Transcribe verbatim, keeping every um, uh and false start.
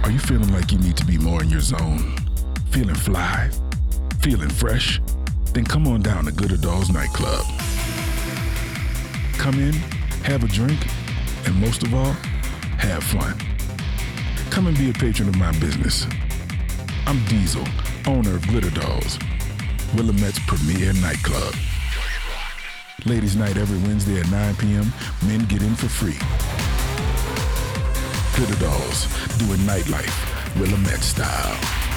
Are you feeling like you need to be more in your zone? Feeling fly? Feeling fresh? Then come on down to Glitter Dolls Nightclub. Come in, have a drink, and most of all, have fun. Come and be a patron of my business. I'm Diesel, owner of Glitter Dolls, Willamette's premier nightclub. Ladies' night every Wednesday at nine p.m. Men get in for free. Glitter Dolls, doing nightlife, Willamette style.